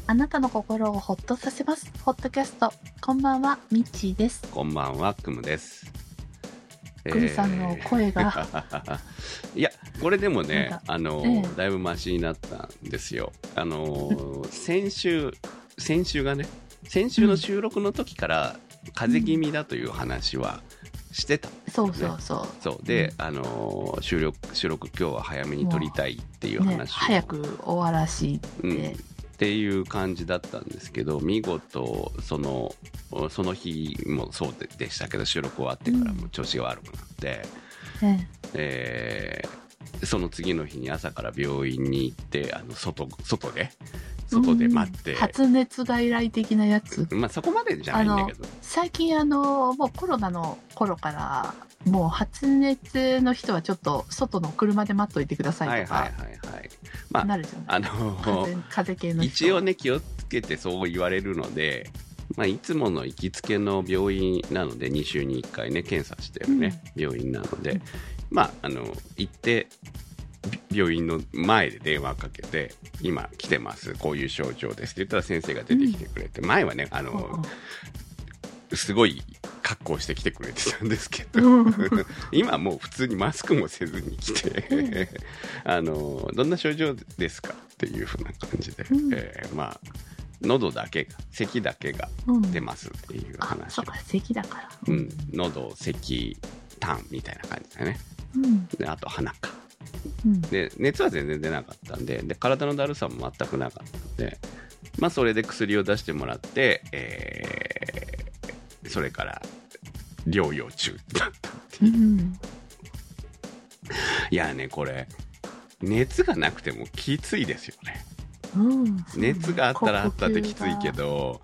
あなたの心をほっとさせます。ホットキャスト。こんばんは、ミッチーです。 こんばんは、クムです。 クムさんの声がいや、これでもね、だいぶマシになったんですよ。先週がね、先週の収録の時から風邪気味だという話はしてたんですよね。そうで、収録今日は早めに撮りたいっていう話を、 早く終わらしいっていう感じだったんですけど、見事その日もそうでしたけど、収録終わってからも調子が悪くなって、その次の日に朝から病院に行って、外で待って、 発熱外来的なやつ。 まあそこまでじゃないんだけど、 最近もうコロナの頃からもう発熱の人はちょっと外の車で待っといてくださいとか、まあ、なるじゃない。風邪系の人一応ね、気をつけてそう言われるので、まあ、いつもの行きつけの病院なので、2週に1回ね検査してるね、病院なので、まあ行って病院の前で電話かけて、今来てます、こういう症状ですって言ったら先生が出てきてくれて、前はねすごい格好して来てくれてたんですけど、今もう普通にマスクもせずに来てどんな症状ですかっていう風な感じで、まあ喉だけが、咳だけが出ますっていう話を、 そうか、咳だから、 喉、咳、痰みたいな感じだね、であと鼻か、で熱は全然出なかったんで、体のだるさも全くなかったんで、まあそれで薬を出してもらって、それから療養中だったっていう、いやね、これ熱がなくてもきついですよね。熱があったらあったってきついけど、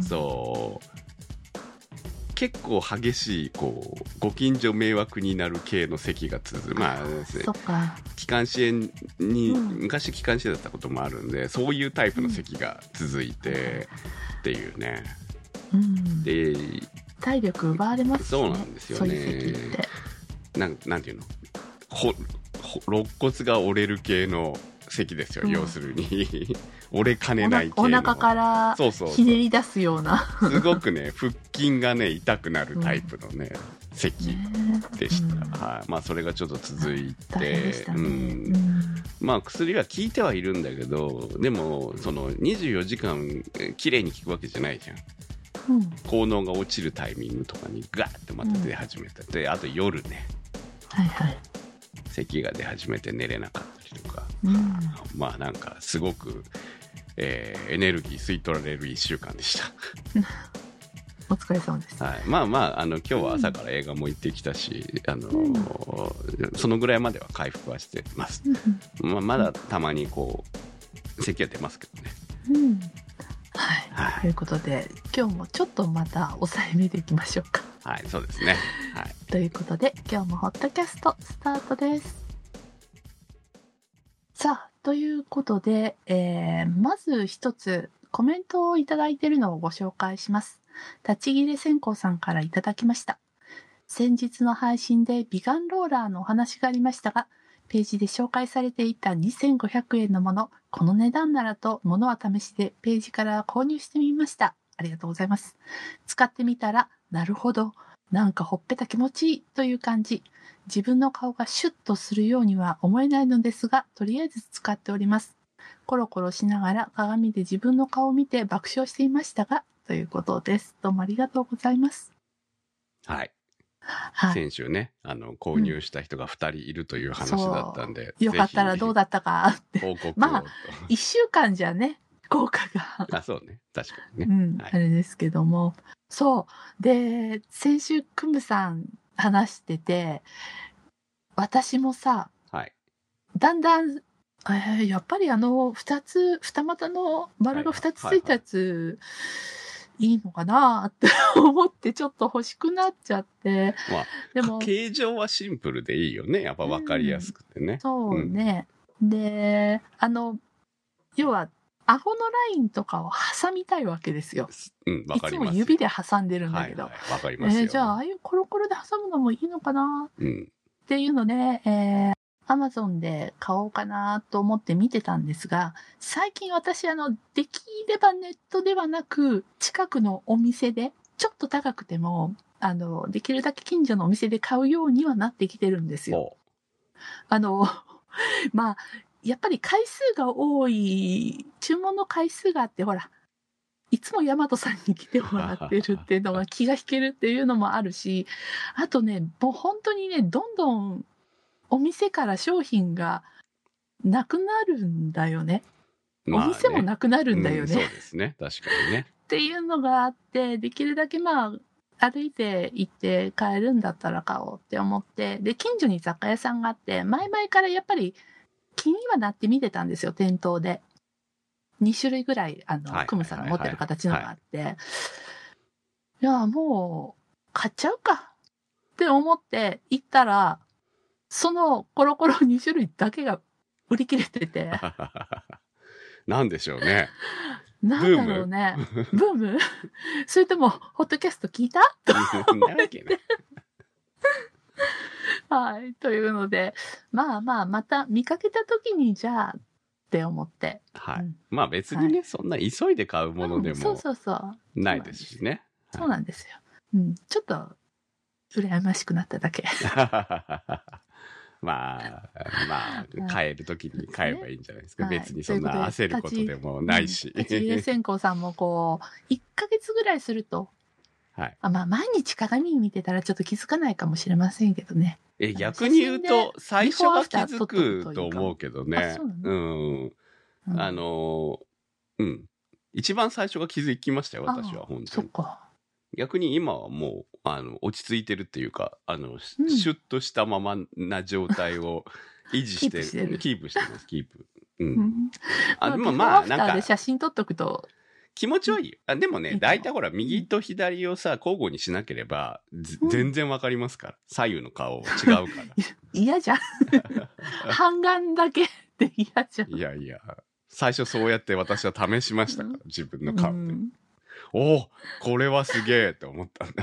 そう結構激しいご近所迷惑になる系の咳が続く。まあ気管支炎に、昔気管支炎だったこともあるんで、そういうタイプの咳が続いてっていうね、で体力奪われますね。 そうなんですよね。 そういう咳ってなんていうの、肋骨が折れる系の咳ですよ、要するに折れかねない系の、 お腹からひねり出すようなすごくね、腹筋がね痛くなるタイプのね、咳でした。まあそれがちょっと続いて、まあ薬は効いてはいるんだけど、でもその24時間きれいに効くわけじゃないじゃん。効能が落ちるタイミングとかにガーッとまた出始めて、であと夜ね、咳が出始めて寝れなかったりとか、まあなんかすごく、エネルギー吸い取られる1週間でしたお疲れ様です。 まあ今日は朝から映画も行ってきたし、そのぐらいまでは回復はしてます。まだたまに咳が出ますけどね。 ということで、今日もちょっとまた抑えめでいきましょうか。 そうですね。 ということで、今日もホットキャストスタートです。さあ、ということで、まず一つコメントをいただいているのをご紹介します。立ち切れ線香さんからいただきました。先日の配信でビガンローラーのお話がありましたが、ページで紹介されていた2500円のもの、この値段ならと物は試しでページから購入してみました。ありがとうございます。使ってみたら、なるほど、なんかほっぺた気持ちいいという感じ。自分の顔がシュッとするようには思えないのですが、とりあえず使っております。コロコロしながら鏡で自分の顔を見て爆笑していましたが、ということです。どうもありがとうございます。 先週ね、購入した人が2人いるという話だったんで、 よかったらどうだったかって報告を。まあ1週間じゃね、効果がそうね、確かにね、 あれですけども、そうで、先週クムさん話してて、私もさ、だんだんやっぱり二股の丸が2つついたやつ、いいのかなって思ってちょっと欲しくなっちゃって。 でも形状はシンプルでいいよね。やっぱ分かりやすくてね。 そうね。で、要は、顎のラインとかを挟みたいわけですよ。 わかります。 いつも指で挟んでるんだけど。 わかりますよ。 じゃあ、ああいうコロコロで挟むのもいいのかなっていうので、 Amazon で買おうかなと思って見てたんですが、最近私できればネットではなく、近くのお店で、ちょっと高くても、できるだけ近所のお店で買うようにはなってきてるんですよ。あの、まあ、やっぱり回数が多い、注文の回数があって、ほら、いつもヤマトさんに来てもらってるっていうのが気が引けるっていうのもあるし、あとね、もう本当にね、どんどんお店から商品がなくなるんだよね。お店もなくなるんだよね。 そうですね。確かにね。 っていうのがあって、できるだけ歩いて行って買えるんだったら買おうって思って、で、近所に雑貨屋さんがあって、前々からやっぱり気にはなって見てたんですよ、店頭で。2種類ぐらい、クムさんが持ってる形のがあって、いや、もう、買っちゃうかって思って行ったら、そのコロコロ2種類だけが売り切れてて。 なんでしょうね。 なんだろうね。ブームそれとも、ホットキャスト聞いたなわけない。 はい。というので、また見かけた時に、じゃあ、って思って。 はい。まあ別にね、そんな急いで買うものでもないですしね。 そうなんですよ。ちょっと、羨ましくなっただけ。 まあ、買える時に買えばいいんじゃないですか。別にそんな焦ることでもないし。 立ち入れ線香さんも1ヶ月ぐらいすると、 はい。 毎日鏡見てたらちょっと気づかないかもしれませんけどね。 逆に言うと、最初は気づくと思うけどね。一番最初が気づきましたよ、私は、本当に。 そっか。 逆に今はもう、落ち着いてるっていうか、シュッとしたままな状態を維持して、キープしてます、キープ。 でもなんか、写真撮っとくと、 気持ちはいいよ。でもね、大体ほら、右と左をさ、交互にしなければ、全然わかりますから。左右の顔違うから。 嫌じゃん。半眼だけって嫌じゃん。 いやいや、最初そうやって私は試しましたから、自分の顔で。おお、これはすげえって思ったんだ。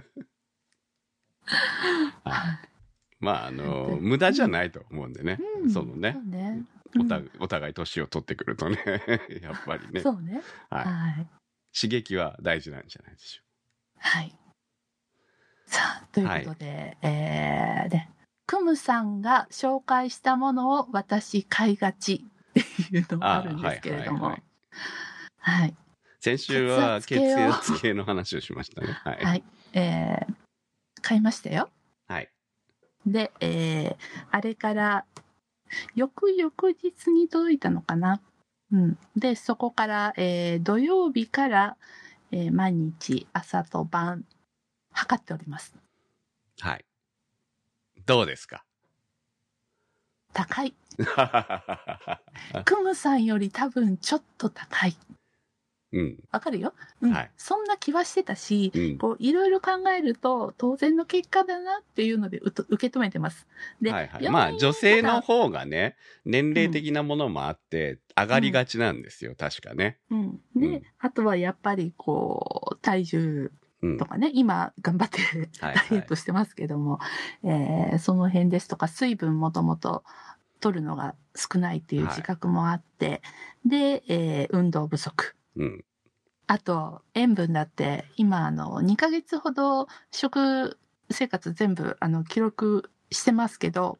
まあ、無駄じゃないと思うんでね。そのね。お互い年を取ってくるとね、やっぱりね。 そうね。 はい。刺激は大事なんじゃないでしょう。 はい。さあ、ということで、クムさんが紹介したものを私買いがちっていうのがあるんですけれども。はい。 先週は血圧計の話をしましたね。 はい。買いましたよ。 はい。 で、あれから、翌日に届いたのかな。で、そこから、土曜日から、毎日朝と晩、測っております。 はい。どうですか？ 高い。クムさんより多分ちょっと高い。わかるよ、そんな気はしてたし、いろいろ考えると当然の結果だなっていうので受け止めてます。で、 まあ女性の方がね、年齢的なものもあって上がりがちなんですよ、確かね。 で、あとはやっぱり体重とかね、今頑張ってダイエットしてますけども、その辺ですとか水分もともと取るのが少ないっていう自覚もあって、で、運動不足。あと、塩分だって、今、2ヶ月ほど食生活全部、記録してますけど、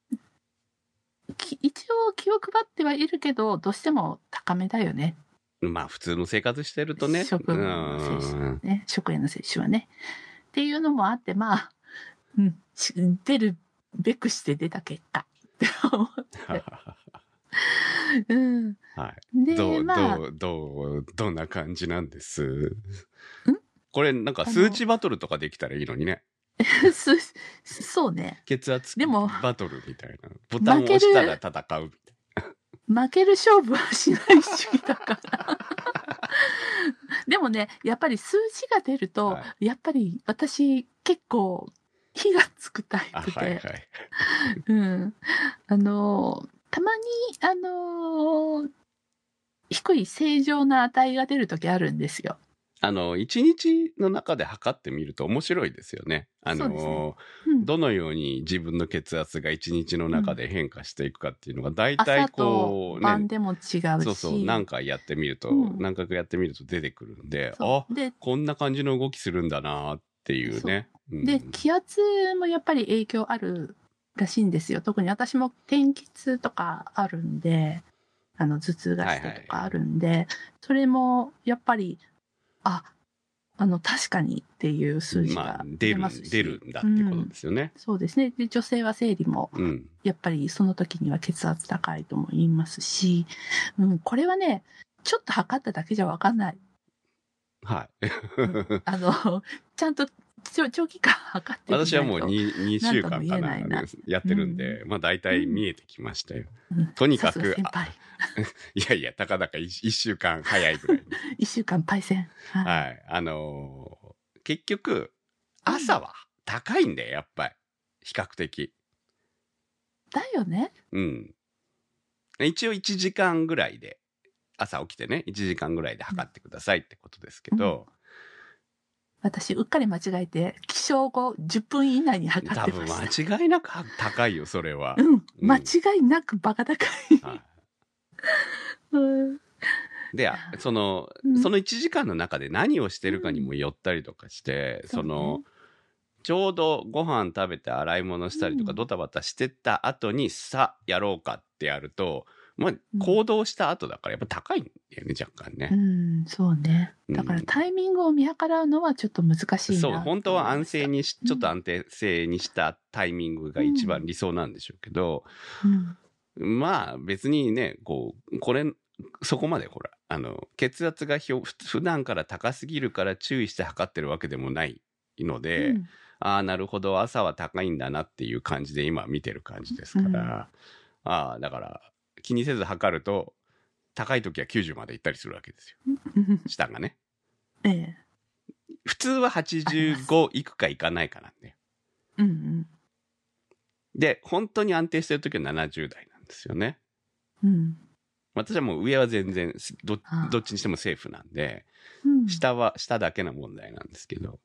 一応気を配ってはいるけど、どうしても高めだよね。 まあ、普通の生活してるとね。 食への摂取はね。っていうのもあって、まあ、出るべくして出た結果って思って。 はい。で、どんな感じなんです？これなんか数値バトルとかできたらいいのにね。 そうね。 血圧バトルみたいな。ボタンを押したら戦うみたいな。負ける勝負はしない主義だから。でもね、やっぱり数字が出ると、やっぱり私結構火がつくタイプで。たまに、低い正常な値が出るときあるんですよ。 一日の中で測ってみると面白いですよね。 そうですね。うん。 どのように自分の血圧が一日の中で変化していくかっていうのが、大体朝とこうね、 晩でも違うそうそう、何し、 回やってみると、 うん何回かやってみると出てくるんで、 そう。で、 こんな感じの動きするんだなっていうね。 で、気圧もやっぱり影響あるらしいんですよ。特に私も天気痛とかあるんで、頭痛がしてとかあるんで、それもやっぱり、確かにっていう数字が出ますし。 出るんだっていうことですよね。 そうですね。で、女性は生理も、やっぱりその時には血圧高いとも言いますし、これはね、ちょっと測っただけじゃわかんない。 はい。 ちゃんと長期間測ってみないと。 私はもう 2週間かなやってるんで、まあ大体見えてきましたよ。とにかく、 先輩いやいや、たかだか1週間早いぐらい。 1週間パイセン。 はい。結局、朝は高いんだよ、やっぱり。比較的。 だよね。 一応1時間ぐらいで、朝起きてね、1時間ぐらいで測ってくださいってことですけど、 私、うっかり間違えて、起床後10分以内に測ってました。 多分間違いなく高いよ、それは。 間違いなくバカ高い。 で、その1時間の中で何をしてるかにもよったりとかして、ちょうどご飯食べて洗い物したりとかドタバタしてた後にさ、やろうかってやると、まあ、行動した後だからやっぱ高いんだよね、若干ね。 そうね。だからタイミングを見計らうのはちょっと難しいな。 そう、本当はちょっと安定性にしたタイミングが一番理想なんでしょうけど、まあ別にね、そこまでほら、血圧が普段から高すぎるから注意して測ってるわけでもないので、なるほど、朝は高いんだなっていう感じで今見てる感じですから、だから気にせず測ると、高い時は90まで行ったりするわけですよ。下がね。普通は85行くか行かないかなんだよ。で、本当に安定してる時は70代なんですよね。私はもう上は全然どっちにしてもセーフなんで、下だけの問題なんですけど、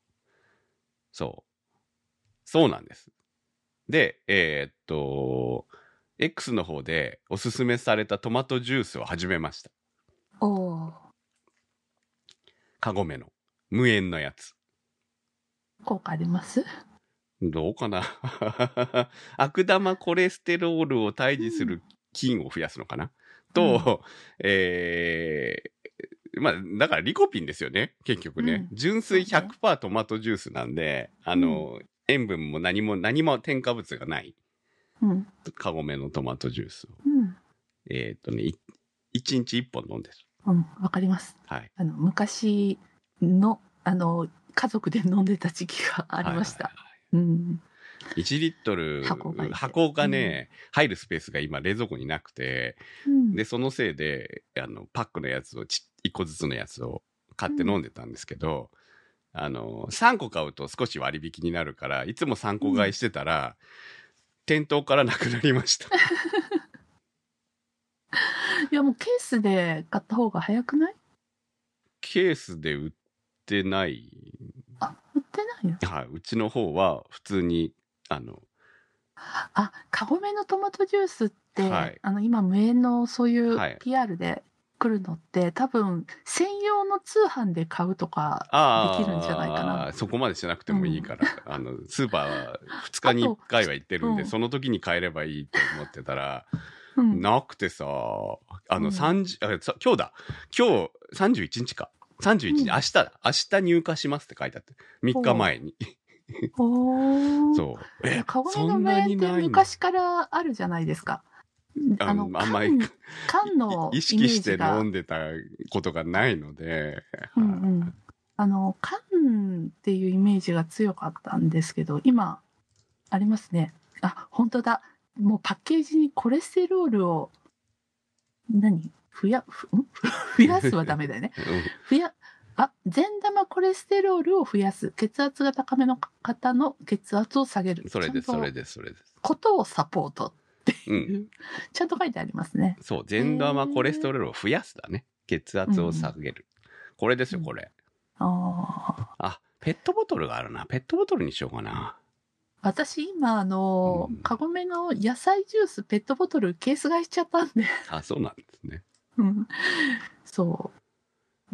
そうなんです。で、X の方でおすすめされたトマトジュースを始めました。カゴメの無塩のやつ。 効果あります？ どうかな。悪玉コレステロールを退治する菌を増やすのかな、と、まあ、だからリコピンですよね、結局ね。純粋 100% トマトジュースなんで、塩分も何も添加物がない。カゴメのトマトジュースを。1日1本飲んでる。 わかります。 はい。 昔の、家族で飲んでた時期がありました。1 リットル、箱がね、入るスペースが今冷蔵庫になくて、で、そのせいで、パックのやつを、1個ずつのやつを買って飲んでたんですけど、3個買うと少し割引になるから、いつも3個買いしてたら、店頭からなくなりました。 いや、もうケースで買った方が早くない？ ケースで売ってない。 売ってないの？ はい、うちの方は普通に、 カゴメのトマトジュースって、今無塩のそういう PR で来るのって、多分専用の通販で買うとかできるんじゃないかな。 そこまでしなくてもいいから、スーパーは2日に1回は行ってるんで、その時に買えればいいと思ってたら、なくてさ、今日だ。今日31日か。31日、明日だ。明日入荷しますって書いてあって。3日前に。 そう。カゴメの無塩って昔からあるじゃないですか。 あんまり缶の意識して飲んでたことがないので。 缶っていうイメージが強かったんですけど、今、ありますね。本当だ。もうパッケージにコレステロールを、増やすはダメだよね。善玉コレステロールを増やす。血圧が高めの方の血圧を下げる。 それです。 ことをサポートっていう、ちゃんと書いてありますね。 そう、善玉コレステロールを増やすだね。血圧を下げる。これですよ、これ。 ペットボトルがあるな。ペットボトルにしようかな。 私今カゴメの野菜ジュースペットボトルケース買いしちゃったんで。 そうなんですね。 そう。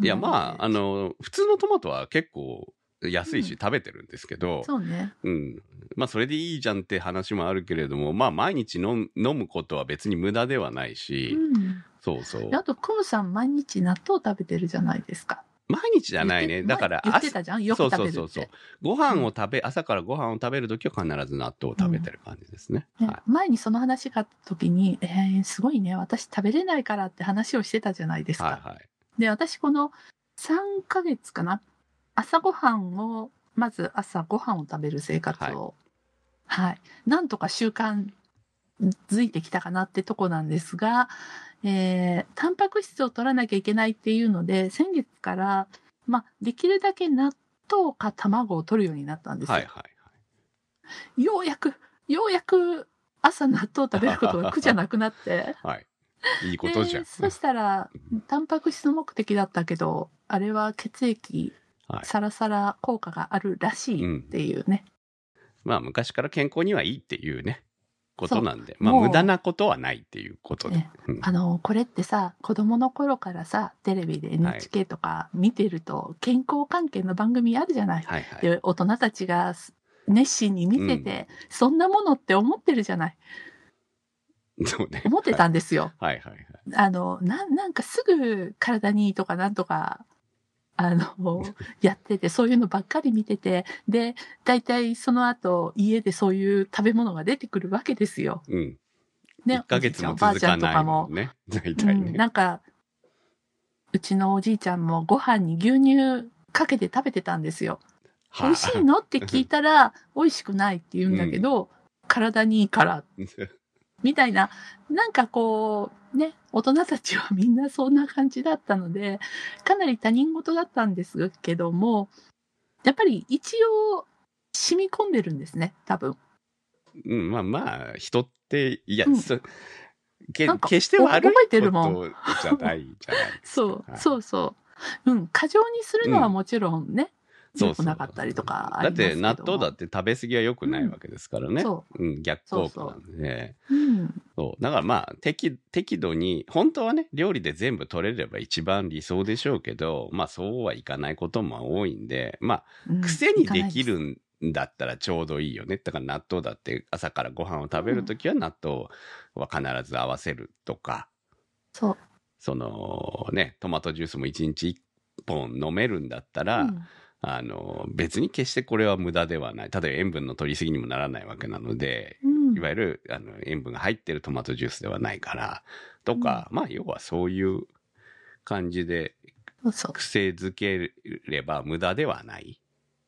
いや、まあ、普通のトマトは結構安いし食べてるんですけど、 そうね。 まあ、それでいいじゃんって話もあるけれども、まあ、毎日飲むことは別に無駄ではないし、そうそう。 あと、クムさん毎日納豆食べてるじゃないですか。 毎日じゃないね。だから、 言ってたじゃん、よく食べるって。 そう。ご飯を朝からご飯を食べるときは必ず納豆を食べてる感じですね。 前にその話があったときに、すごいね、私食べれないからって話をしてたじゃないですか。で、私この3ヶ月かな、朝ごはんを、まず朝ごはんを食べる生活を、なんとか習慣づいてきたかなってとこなんですが、タンパク質を取らなきゃいけないっていうので、先月から、できるだけ納豆か卵を取るようになったんですよ。ようやく朝納豆を食べることが苦じゃなくなって。 いいことじゃん。 そしたら、タンパク質目的だったけど、あれは血液、サラサラ効果があるらしいっていうね。 まあ、昔から健康にはいいっていうね。ことなんで、無駄なことはないっていうことで、 これってさ、子供の頃からさ、テレビで NHK とか見てると、健康関係の番組あるじゃない。で、大人たちが熱心に見てて、そんなものって思ってるじゃない。 そうね。 思ってたんですよ。なんかすぐ体にいいとかなんとか、やってて、そういうのばっかり見てて、で、大体その後、家でそういう食べ物が出てくるわけですよ。 ね、1ヶ月も続かないもんね。大体ね。 なんか、うちのおじいちゃんもご飯に牛乳かけて食べてたんですよ。美味しいのって聞いたら、美味しくないって言うんだけど、体にいいから。みたいな、なんかこう、ね、大人たちはみんなそんな感じだったので、かなり他人事だったんですけども、やっぱり一応染み込んでるんですね、多分。 まあ、人って、いや、決して悪いことじゃないじゃないですか。 そう。過剰にするのはもちろんね、良くなかったりとかありますけども。 だって納豆だって食べ過ぎは良くないわけですからね。逆効果なんで。だからまあ適度に、本当はね、料理で全部取れれば一番理想でしょうけど、まあそうはいかないことも多いんで、まあ、癖にできるんだったらちょうどいいよね。だから納豆だって朝からご飯を食べるときは納豆は必ず合わせるとか。そのね、トマトジュースも1日1本飲めるんだったら、別に決してこれは無駄ではない。例えば塩分の取りすぎにもならないわけなので、いわゆる塩分が入ってるトマトジュースではないから、とか、まあ要はそういう感じで、癖づければ無駄ではない。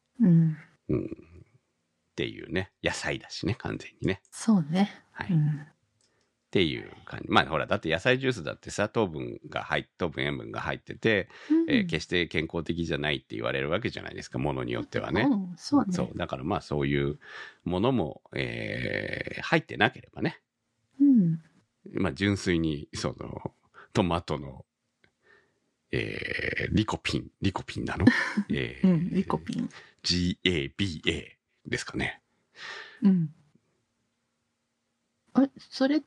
っていうね。野菜だしね、完全にね。 そうね。 っていう感じ。まあほら、だって野菜ジュースだってさ、糖分塩分が入ってて、決して健康的じゃないって言われるわけじゃないですか、ものによってはね。 そうね。 だからまあそういうものも、入ってなければね。まあ純粋に、トマトの、リコピンなのリコピン。 GABA ですかね。 それって、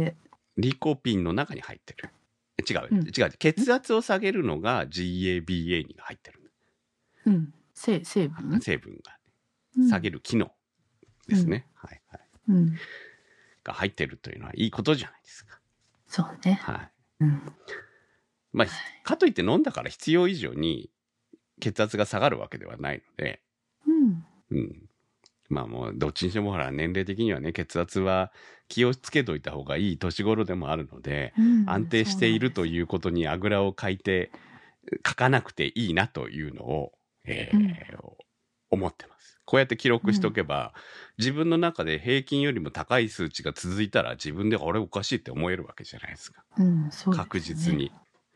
リコピンの中に入ってる。違う。血圧を下げるのが GABA に入ってる。 成分が下げる機能ですね。が入ってるというのはいいことじゃないですか。 そうね。 まあ、かといって飲んだから必要以上に血圧が下がるわけではないので、まあもうどっちにしてもほら年齢的にはね、血圧は気をつけといた方がいい年頃でもあるので、安定しているということにあぐらをかいて書かなくていいなというのを、思ってます。こうやって記録しとけば、自分の中で平均よりも高い数値が続いたら自分であれおかしいって思えるわけじゃないですか。確実に。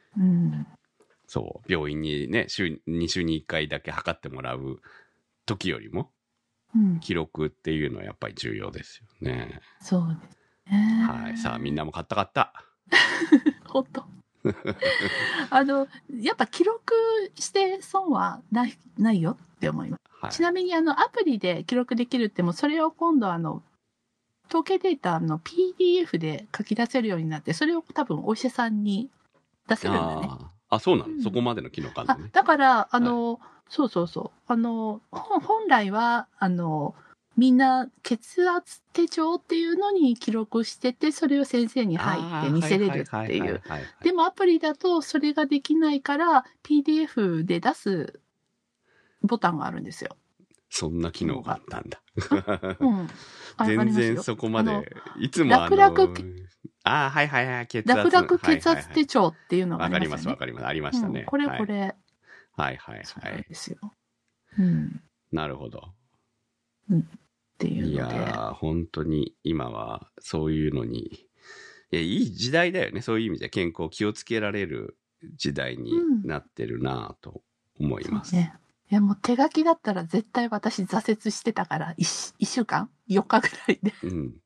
病院にね、2週に1回だけ測ってもらう時よりも、記録っていうのはやっぱり重要ですよね。 そうですね。 はい。さあ、みんなも買った。 ほんと。 やっぱ記録して損はないよって思います。 はい、 ちなみにアプリで記録できるっても、それを今度統計データの PDF で書き出せるようになって、それを多分お医者さんに出せるんだね。 そうなの、そこまでの機能があるのね。 だから、そうそうそう。本来は、みんな血圧手帳っていうのに記録してて、それを先生に入って見せれるっていう。でもアプリだとそれができないから、PDF で出すボタンがあるんですよ。 そんな機能があったんだ。 うん。 全然そこまで、いつも楽々 はいはいはい、血圧。 楽々血圧手帳っていうのがありますよね。 わかります。ありましたね。 これ。 はいはいはい。 そうなんですよ。 なるほど。 っていうので。 いやー、本当に今はそういうのに、いい時代だよね。そういう意味で健康気をつけられる時代になってるなと思います。 ね。いやもう手書きだったら絶対私挫折してたから1週間 ?4 日ぐらいで。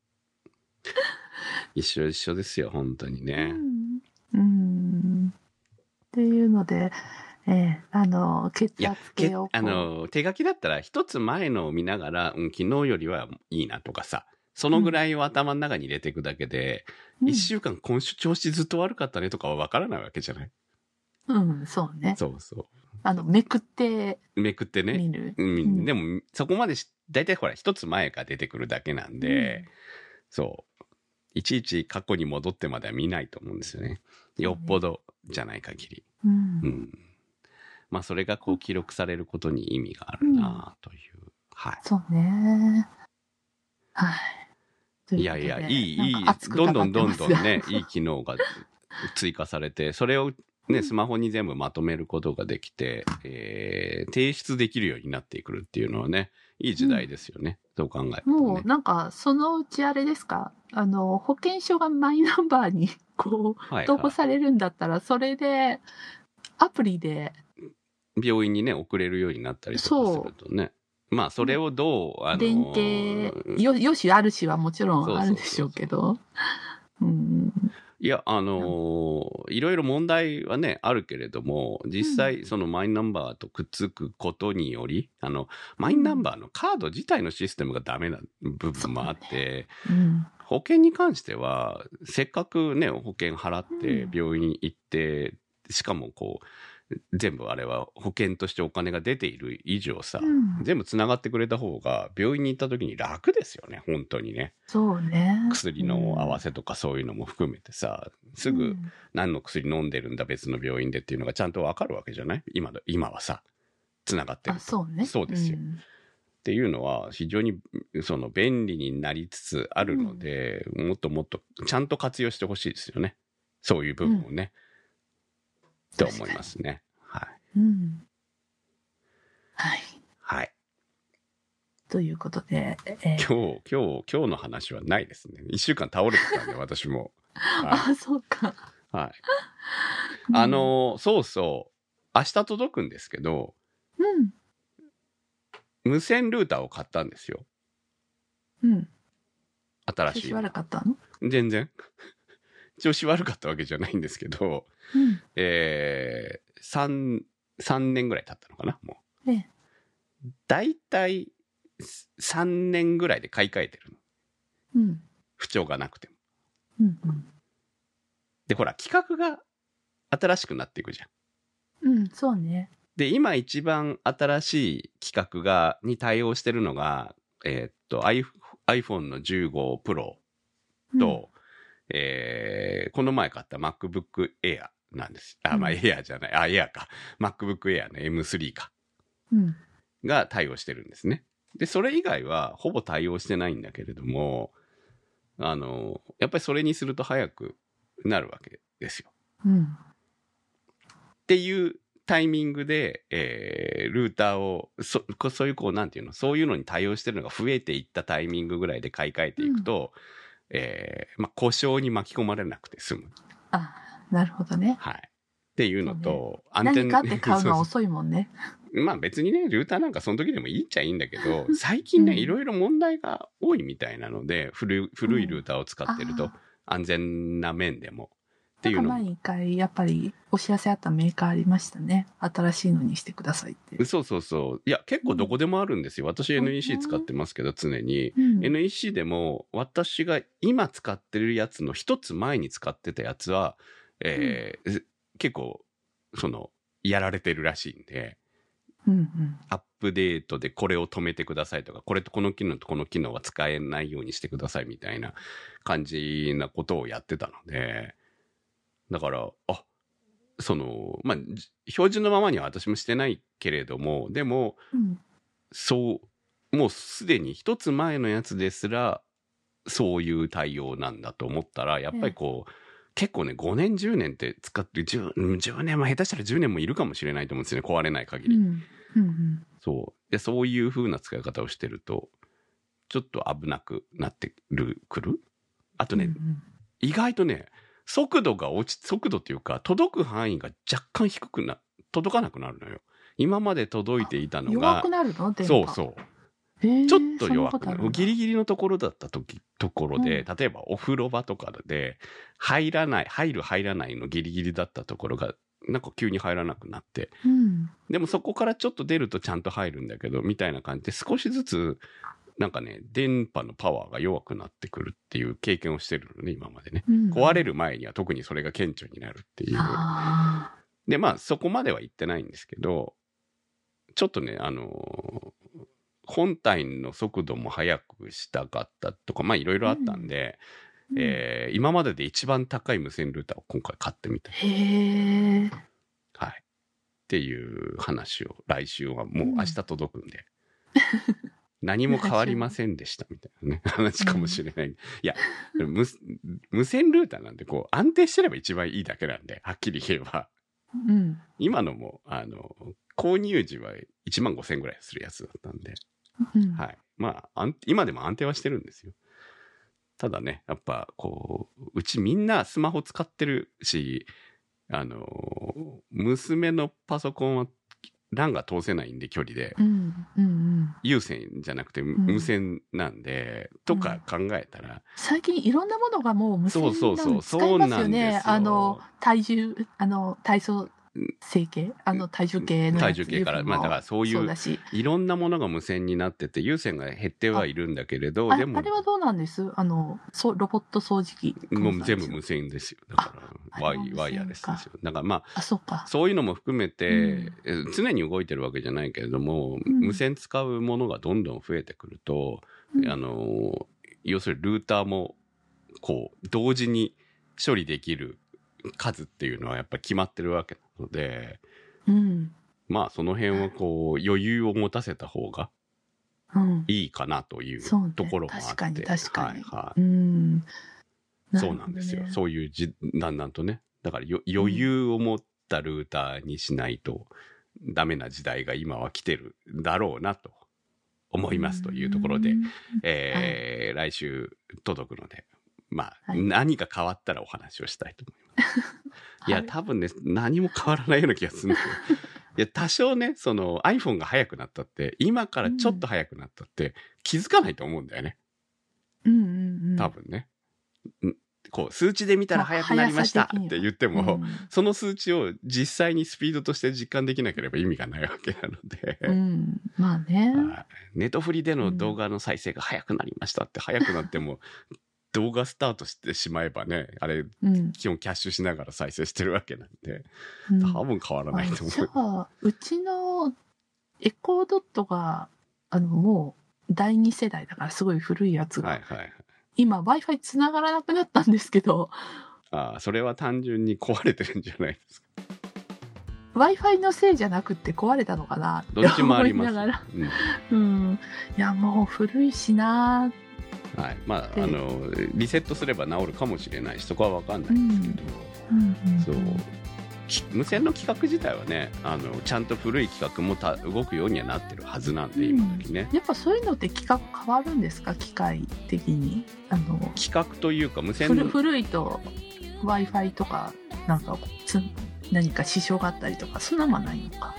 一緒ですよ、本当にね。 っていうので、血圧計を手書きだったら一つ前のを見ながら、昨日よりはいいなとかさ、そのぐらいを頭の中に入れていくだけで、一週間今週調子ずっと悪かったねとかは分からないわけじゃない。 そうね。 そうそう。 めくってね。 見る。 でも、そこまでだいたいほら、一つ前が出てくるだけなんで、そう。いちいち過去に戻ってまでは見ないと思うんですよね。よっぽどじゃない限り。まあ、それがこう記録されることに意味があるなという。はい。 そうね。はい。 いや、いい、どんどんね、いい機能が追加されて、それをね、スマホに全部まとめることができて、提出できるようになってくるっていうのはね、いい時代ですよね。そう考えるとね。 もうなんか、そのうちあれですか、保険証がマイナンバーにこう、投稿されるんだったら、それで、アプリで。 病院にね、送れるようになったりとかするとね。まあ、それをどう、 連携、よしあるしはもちろんあるでしょうけど。 いや、いろいろ問題はね、あるけれども、実際、そのマイナンバーとくっつくことにより、マイナンバーのカード自体のシステムがダメな部分もあって、保険に関しては、せっかくね、保険払って病院に行って、しかもこう、全部あれは保険としてお金が出ている以上さ、全部つながってくれた方が病院に行った時に楽ですよね、本当にね。 そうね。 薬の合わせとかそういうのも含めてさ、すぐ何の薬飲んでるんだ別の病院でっていうのがちゃんとわかるわけじゃない？今はさ、つながってる。 そうね。 そうですよ。っていうのは非常にその便利になりつつあるので、もっともっとちゃんと活用してほしいですよね。そういう部分をね。って思いますね。はい。 はい。 はい。 ということで、 今日の話はないですね。1週間倒れてたんで、私も。 はい、そうか。 はい。そうそう。明日届くんですけど、無線ルーターを買ったんですよ。新しい。 調子悪かったの？ 全然。調子悪かったわけじゃないんですけど、3年ぐらい経ったのかな、もう。だいたい3年ぐらいで買い替えてるの。不調がなくても。で、ほら、企画が新しくなっていくじゃん。 そうね。 で、今一番新しい企画に対応してるのが、iPhone の15 Pro と、この前買った MacBook Air なんです。Air じゃない。Air か。MacBook Air の M3 か。が対応してるんですね。で、それ以外はほぼ対応してないんだけれども、やっぱりそれにすると早くなるわけですよ。っていうタイミングで、ルーターを、そういうなんていうの、そういうのに対応してるのが増えていったタイミングぐらいで買い替えていくと、故障に巻き込まれなくて済む。 なるほどね。 はい。っていうのと、 何かって買うのは遅いもんね。 まあ別にね、ルーターなんかその時でもいいっちゃいいんだけど、最近ね、いろいろ問題が多いみたいなので、古いルーターを使ってると、安全な面でも。っっていうの前に一回やっぱりお知らせあったメーカーありましたね。新しいのにしてくださいって。 そうそうそう。いや、結構どこでもあるんですよ。私 NEC 使ってますけど、常に。NEC でも私が今使ってるやつの一つ前に使ってたやつは、結構、やられてるらしいんで、アップデートでこれを止めてくださいとか、これとこの機能とこの機能は使えないようにしてくださいみたいな感じなことをやってたので、だから、まあ、標準のままには私もしてないけれども、でも、もうすでに一つ前のやつですら、そういう対応なんだと思ったら、やっぱり結構ね、5年、10年って使ってる、10年も下手したら10年もいるかもしれないと思うんですよね、壊れない限り。で、そういう風な使い方をしてると、ちょっと危なくなってくる。あとね、意外とね、速度っていうか、届く範囲が若干届かなくなるのよ。今まで届いていたのが。 弱くなるの？電波。そう。ちょっと弱くなる。ギリギリのところだったところで、例えばお風呂場とかで、入らないのギリギリだったところが、なんか急に入らなくなって。でもそこからちょっと出るとちゃんと入るんだけど、みたいな感じで少しずつ、なんかね、電波のパワーが弱くなってくるっていう経験をしてるのね、今までね。壊れる前には特にそれが顕著になるっていう。で、まあそこまでは言ってないんですけど、ちょっとね、本体の速度も速くしたかったとか、まあいろいろあったんで、今までで一番高い無線ルーターを今回買ってみた。はい。っていう話を来週はもう明日届くんで。何も変わりませんでしたみたいなね話かもしれない。いや、無線ルーターなんで安定してれば一番いいだけなんで、はっきり言えば。今のも、購入時は15,000円ぐらいするやつだったんで。はい。まあ、今でも安定はしてるんですよ。ただね、やっぱうちみんなスマホ使ってるし、娘のパソコンはLAN が通せないんで、距離で。有線じゃなくて無線なんで、とか考えたら。 最近いろんなものがもう無線なんで使いますよね。体操成形体重計のやつ。 体重計から。まあだからそういう、いろんなものが無線になってて、有線が減ってはいるんだけれど、でも。 あれはどうなんです？ロボット掃除機。 もう全部無線ですよ。だから、ワイヤレスですよ。だからまあ、そういうのも含めて、常に動いてるわけじゃないけれども、無線使うものがどんどん増えてくると、要するにルーターも、同時に処理できる数っていうのはやっぱり決まってるわけなので、まあその辺は余裕を持たせた方がいいかなというところもあって、 確かにそうなんですよ。そういうだんだんとね、だから余裕を持ったルーターにしないとダメな時代が今は来てるだろうなと思いますというところで、来週届くので、まあ、何か変わったらお話をしたいと思います。いや、多分ね、何も変わらないような気がするんですよ。いや、多少ね、iPhone が速くなったって、今からちょっと速くなったって、気づかないと思うんだよね。多分ね。数値で見たら速くなりましたって言っても、その数値を実際にスピードとして実感できなければ意味がないわけなので。 まあね。 ネットフリでの動画の再生が速くなりましたって、速くなっても、動画スタートしてしまえばね、あれ、基本キャッシュしながら再生してるわけなんで、多分変わらないと思う。 じゃあ、うちのエコードットが、もう第2世代だからすごい古いやつが、今 Wi-Fi 繋がらなくなったんですけど。 それは単純に壊れてるんじゃないですか。 Wi-Fi のせいじゃなくて壊れたのかなって思いながら。 どっちもあります。 いや、もう古いしなー。 はい。まあ、リセットすれば治るかもしれないし、そこは分かんないんですけど、無線の規格自体はね、ちゃんと古い規格も動くようにはなってるはずなんで、今時ね。 やっぱそういうのって規格変わるんですか、機械的に。 規格というか、無線の。 古いと Wi-Fi とか、なんか、何か支障があったりとか、そんなのはないのか。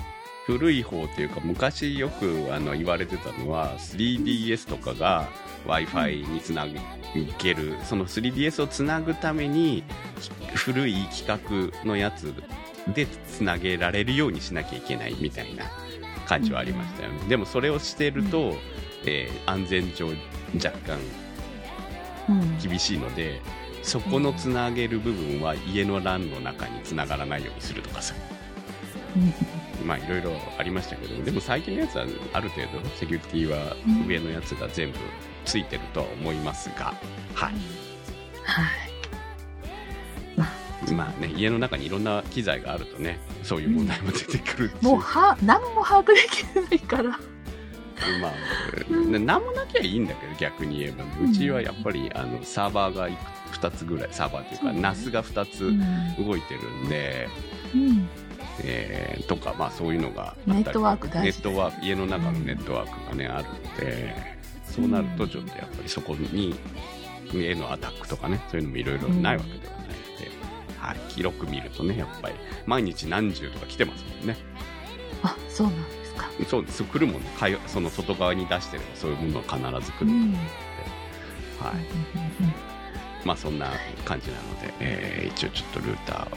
古い方っていうか昔よく言われてたのは 3DS とかが Wi-Fi につなげる、その 3DS をつなぐために古い規格のやつでつなげられるようにしなきゃいけないみたいな感じはありましたよね。でもそれをしてると、安全上若干厳しいので、そこのつなげる部分は家の LAN の中につながらないようにするとかさ、まあいろいろありましたけど、でも最近のやつはある程度セキュリティは上のやつが全部ついてるとは思いますが、はい、 はい、 まあね、家の中にいろんな機材があるとね、そういう問題も出てくるっていう、 もう何も把握できないからまあ、何もなきゃいいんだけど、逆に言えば、うちはやっぱりサーバーが2つぐらい、サーバーというかNAS が2つ動いてるんで、とか、まあそういうのがあったり、 ネットワーク大事です。 家の中のネットワークがね、あるんで、そうなるとちょっとやっぱりそこにへのアタックとかね、そういうのもいろいろないわけではないので、はい、広く見るとね、やっぱり毎日何十とか来てますもんね。 あ、そうなんですか。 そうです、来るもんね。その外側に出してればそういうものは必ず来ると思うので、はい、まあそんな感じなので、一応ちょっと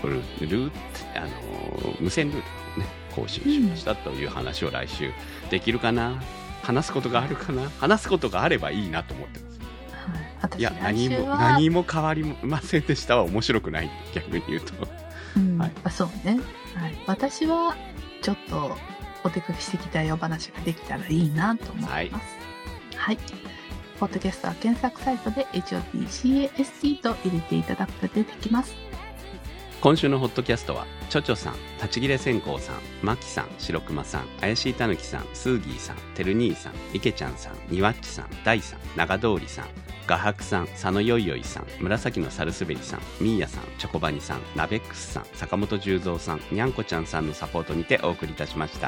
無線ルーターをね更新しましたという話を来週できるかな、話すことがあるかな、話すことがあればいいなと思ってます。 はい、 いや何も変わりませんでしたは面白くない、逆に言うと、はい、 そうね、はい、私はちょっとお出かけしてきたよ話ができたらいいなと思います。はい、はい、ポッドキャストは検索サイトで HOTCAST と入れていただくと出てきます。 今週のホットキャストはちょちょさん、立ち切れ線香さん、まきさん、白熊さん、怪しいたぬきさん、スーギーさん、てる兄さん、いけちゃんさん、にわっちさん、大さん、長通りさん、画伯さん、佐野よいよいさん、紫のサルスベリさん、ミーヤさん、チョコバニさん、ナベックスさん、坂本十三さん、にゃんこちゃんさんのサポートにてお送りいたしました。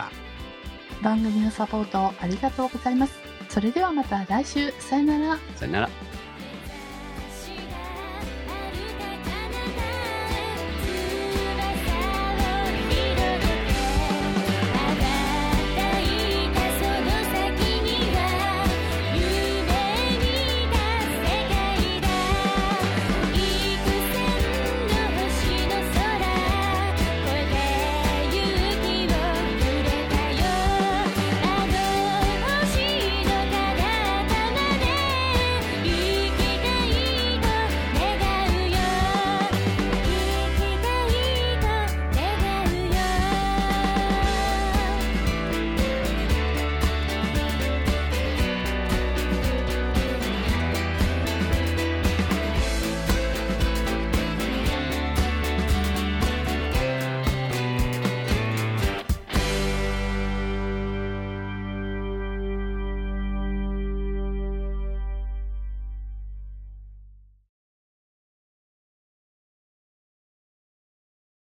番組のサポートありがとうございます。それではまた来週、さよなら。 さよなら。